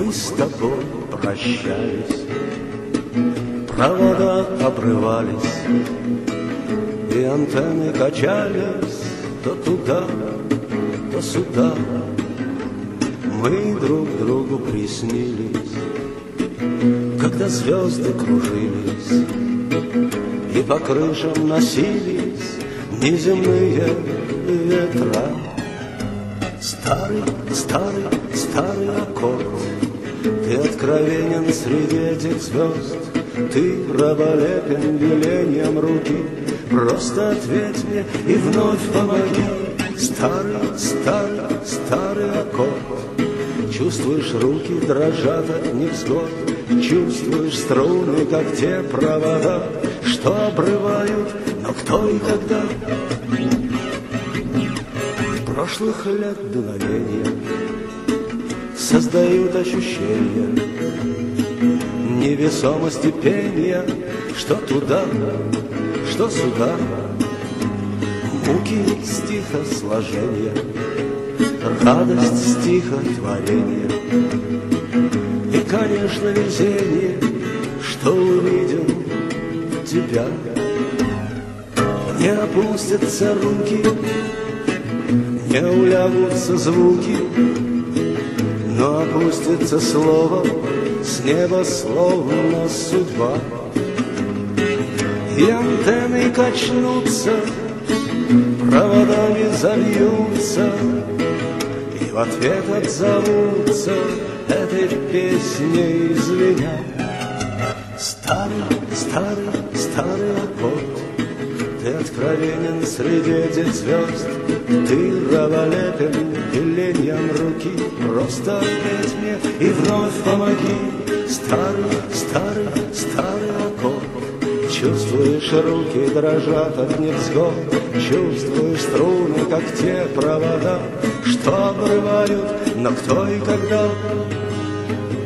Мы с тобой прощались, провода обрывались, и антенны качались то туда, то сюда. Мы друг другу приснились, когда звезды кружились и по крышам носились неземные ветра. Старый, старый, старый аккорд, ты откровенен среди этих звезд, ты раболепен велением руки. Просто ответь мне и вновь помоги. Старый, старый, старый аккорд, чувствуешь, руки дрожат от невзгод, чувствуешь струны, как те провода, что обрывают, но кто и когда. Прошлых лет дуновения создают ощущение невесомости пения, что туда, что сюда. Муки стихосложения, радость стихотворения и, конечно, везение, что увидел тебя. Не опустятся руки, не улягутся звуки, но опустится слово с неба, словно судьба. И антенны качнутся, проводами зальются, и в ответ отзовутся этой песней звеня. Старый, старый, старый аккорд, ты откровенен среди этих звезд, ты раболепен велением руки. Просто ответь мне и вновь помоги. Старый, старый, старый аккорд, чувствуешь, руки дрожат от невзгод, чувствуешь струны, как те провода, что обрывают, но кто и когда.